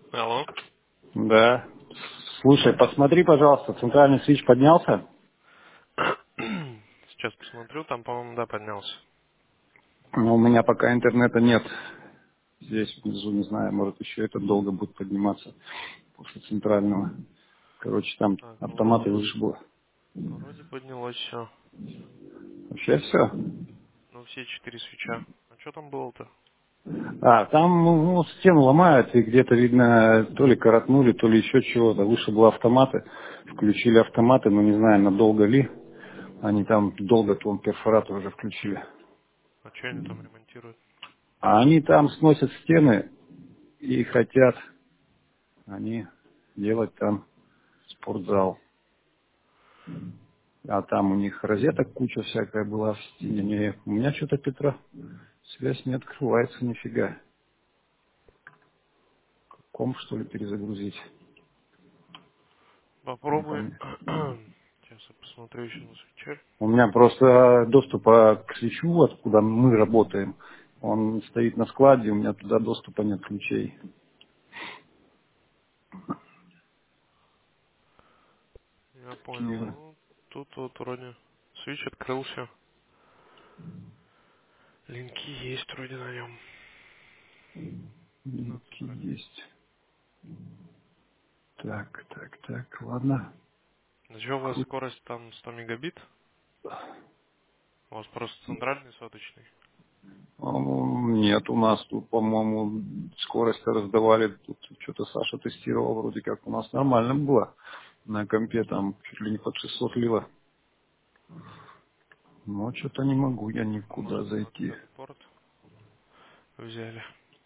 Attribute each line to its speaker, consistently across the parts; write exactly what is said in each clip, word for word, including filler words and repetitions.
Speaker 1: Алло.
Speaker 2: Да. Слушай, посмотри, пожалуйста, центральный свич поднялся?
Speaker 1: Сейчас посмотрю, там, по-моему, да, поднялся.
Speaker 2: Но у меня пока интернета нет. Здесь внизу, не знаю, может еще это долго будет подниматься после центрального. Короче, там
Speaker 1: Так,
Speaker 2: автоматы
Speaker 1: вроде,
Speaker 2: выше было.
Speaker 1: вроде поднялось все.
Speaker 2: Вообще все.
Speaker 1: Ну, все четыре свеча. А что там было-то?
Speaker 2: А, там ну, стену ломают, и где-то, видно, то ли коротнули, то ли еще чего-то. Выше было автоматы, включили автоматы, но не знаю, надолго ли. Они там долго, то он перфоратор уже включили.
Speaker 1: А что они там ремонтируют?
Speaker 2: А они там сносят стены и хотят они делать там спортзал. А там у них розеток куча всякая была в стене. У меня что-то, Петра, связь не открывается нифига. Комп, что ли, перезагрузить? Не
Speaker 1: Попробуй.
Speaker 2: помню.
Speaker 1: Сейчас я посмотрю еще на свече.
Speaker 2: У меня просто доступа к свечу, откуда мы работаем, он стоит на складе, у меня туда доступа нет ключей.
Speaker 1: Я понял.
Speaker 2: Киева.
Speaker 1: Ну, тут вот вроде свич открылся. Линки есть вроде на нем. На
Speaker 2: Линки
Speaker 1: центральном.
Speaker 2: есть. Так, так, так, ладно.
Speaker 1: А что у вас
Speaker 2: Кру-
Speaker 1: скорость там сто мегабит? У вас просто центральный соточный?
Speaker 2: Ам, Нет, у нас тут, по-моему, скорость раздавали, тут что-то Саша тестировал, вроде как у нас нормально было. На компе там чуть ли не под шестьсот лило. Но что-то не могу я
Speaker 1: А
Speaker 2: никуда
Speaker 1: может вы на
Speaker 2: зайти.
Speaker 1: второй порт взяли?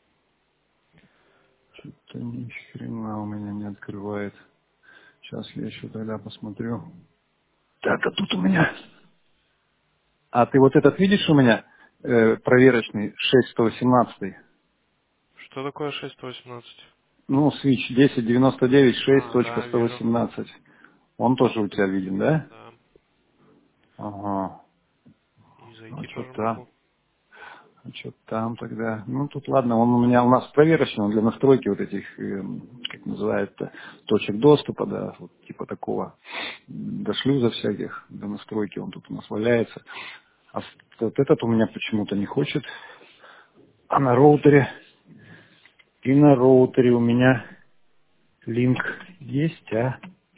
Speaker 2: Что-то ни хрена у меня не открывает. Сейчас я еще тогда посмотрю. Так, а тут у меня... А ты вот этот видишь у меня? Э, проверочный шесть сто восемнадцать.
Speaker 1: Что такое шесть восемнадцать?
Speaker 2: Ну, свич десять девяносто девять шесть
Speaker 1: А,
Speaker 2: точка
Speaker 1: да,
Speaker 2: сто
Speaker 1: вижу.
Speaker 2: восемнадцать. Он тоже у тебя виден, да?
Speaker 1: Да.
Speaker 2: Ага.
Speaker 1: И
Speaker 2: А
Speaker 1: зайти
Speaker 2: что
Speaker 1: тоже
Speaker 2: там?
Speaker 1: могу.
Speaker 2: А что там тогда? Ну, тут ладно, он у меня у нас проверочный, он для настройки вот этих, эм, как называется, точек доступа, да, вот типа такого, м, до шлюза всяких, до настройки он тут у нас валяется. А с- вот этот у меня почему-то не хочет. А
Speaker 1: Не
Speaker 2: на
Speaker 1: хочешь?
Speaker 2: роутере, и на роутере у меня линк есть, а?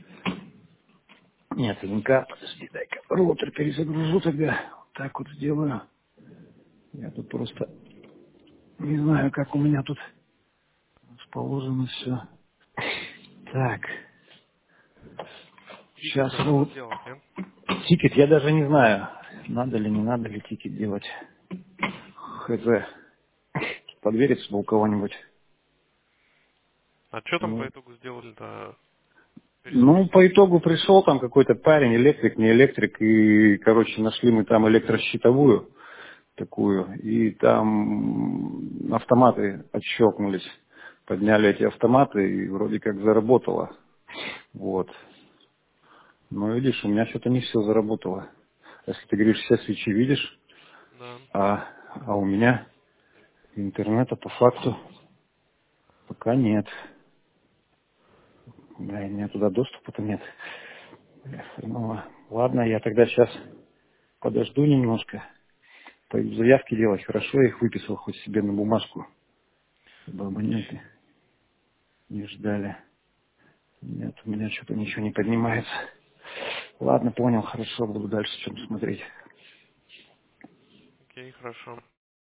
Speaker 2: Нет, линка, подожди, дай-ка роутер перезагружу тогда. Вот так вот сделаю. Я тут просто не знаю, как у меня тут расположено все. Так,
Speaker 1: Тикет
Speaker 2: сейчас
Speaker 1: надо
Speaker 2: роут...
Speaker 1: сделать, нет?
Speaker 2: Тикет, я даже не знаю, надо ли, не надо ли тикет делать. Хз. Подвериться бы у кого-нибудь.
Speaker 1: А что там по
Speaker 2: Ну,
Speaker 1: итогу сделали-то?
Speaker 2: ну,
Speaker 1: Перезагрузили?
Speaker 2: по итогу пришел там какой-то парень, электрик, не электрик, и, короче, нашли мы там электрощитовую такую, и там автоматы отщелкнулись. Подняли эти автоматы, и вроде как заработало. Вот. Но видишь, у меня что-то не все заработало. Если ты говоришь, все свечи видишь,
Speaker 1: Да.
Speaker 2: а, а у меня интернета по факту пока нет. Да, и у меня туда доступа-то нет. Бля, хреново. Ладно, я тогда сейчас подожду немножко. Пойду заявки делать. Хорошо, я их выписал хоть себе на бумажку, чтобы
Speaker 1: Окей.
Speaker 2: абоненты не ждали. Нет, у меня что-то ничего не поднимается. Ладно, понял, хорошо, буду дальше что-то смотреть.
Speaker 1: Окей, хорошо.